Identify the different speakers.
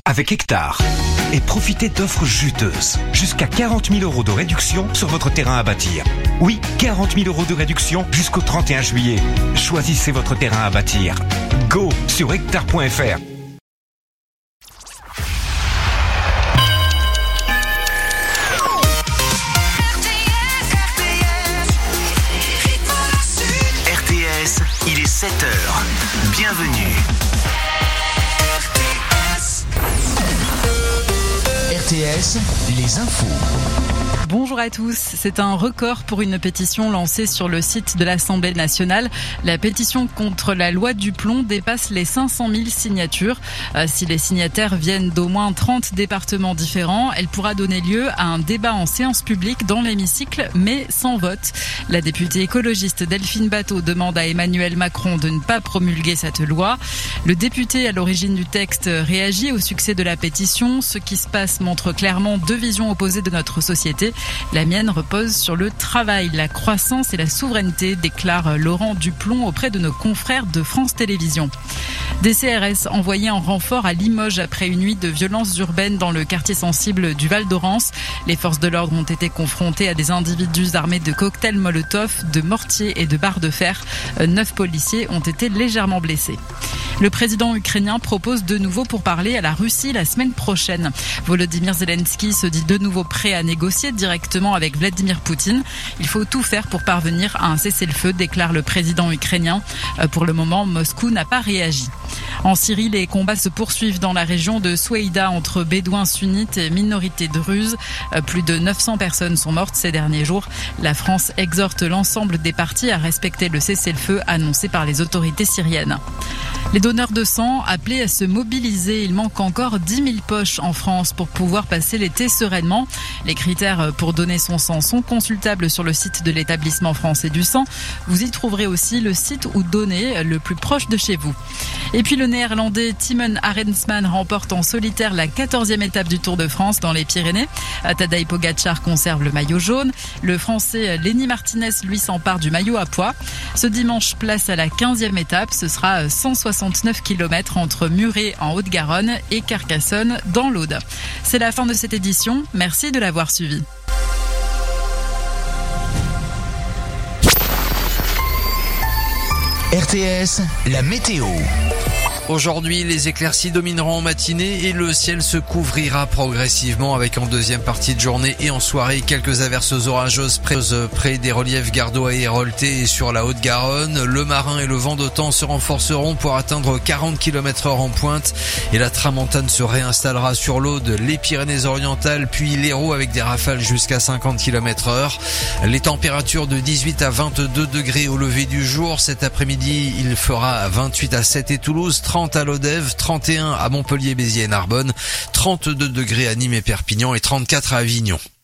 Speaker 1: avec Hectare. Et profitez d'offres juteuses. Jusqu'à 40 000 € de réduction sur votre terrain à bâtir. Oui, 40 000 € de réduction jusqu'au 31 juillet. Choisissez votre terrain à bâtir. Go sur hectare.fr.
Speaker 2: RTS, il est 7h. Bienvenue. RTS, les infos.
Speaker 3: Bonjour à tous. C'est un record pour une pétition lancée sur le site de l'Assemblée nationale. La pétition contre la loi du plomb dépasse les 500 000 signatures. Si les signataires viennent d'au moins 30 départements différents, elle pourra donner lieu à un débat en séance publique dans l'hémicycle, mais sans vote. La députée écologiste Delphine Batho demande à Emmanuel Macron de ne pas promulguer cette loi. Le député à l'origine du texte réagit au succès de la pétition. Ce qui se passe montre clairement deux visions opposées de notre société. La mienne repose sur le travail, la croissance et la souveraineté, déclare Laurent Duplon auprès de nos confrères de France Télévisions. Des CRS envoyés en renfort à Limoges après une nuit de violences urbaines dans le quartier sensible du Val d'Orance. Les forces de l'ordre ont été confrontées à des individus armés de cocktails Molotov, de mortiers et de barres de fer. 9 policiers ont été légèrement blessés. Le président ukrainien propose de nouveau pourparlers à la Russie la semaine prochaine. Volodymyr Zelensky se dit de nouveau prêt à négocier directement avec Vladimir Poutine. Il faut tout faire pour parvenir à un cessez-le-feu, déclare le président ukrainien. Pour le moment, Moscou n'a pas réagi. En Syrie, les combats se poursuivent dans la région de Soueïda entre bédouins sunnites et minorités druzes. Plus de 900 personnes sont mortes ces derniers jours. La France exhorte l'ensemble des parties à respecter le cessez-le-feu annoncé par les autorités syriennes. Les donneurs de sang appelés à se mobiliser. Il manque encore 10 000 poches en France pour pouvoir passer l'été sereinement. Les critères pour donner son sang sont consultables sur le site de l'établissement français du sang. Vous y trouverez aussi le site où donner le plus proche de chez vous. Et puis le néerlandais Timon Arensman remporte en solitaire la 14e étape du Tour de France dans les Pyrénées. Tadej Pogacar conserve le maillot jaune. Le français Lenny Martinez, lui, s'empare du maillot à pois. Ce dimanche, place à la 15e étape. Ce sera 169 km entre Muret en Haute-Garonne et Carcassonne dans l'Aude. C'est la fin de cette édition. Merci de l'avoir suivi.
Speaker 2: RTS, la météo.
Speaker 4: Aujourd'hui, les éclaircies domineront en matinée et le ciel se couvrira progressivement avec en deuxième partie de journée et en soirée quelques averses orageuses près des reliefs gardois et héroltais et sur la Haute-Garonne. Le marin et le vent de temps se renforceront pour atteindre 40 km/h en pointe et la tramontane se réinstallera sur l'Aude, les Pyrénées-Orientales puis l'Hérault avec des rafales jusqu'à 50 km/h. Les températures de 18 à 22 degrés au lever du jour. Cet après-midi, il fera 28 à 7 et Toulouse, 30 à Lodève, 31 à Montpellier, Béziers et Narbonne, 32 degrés à Nîmes et Perpignan et 34 à Avignon.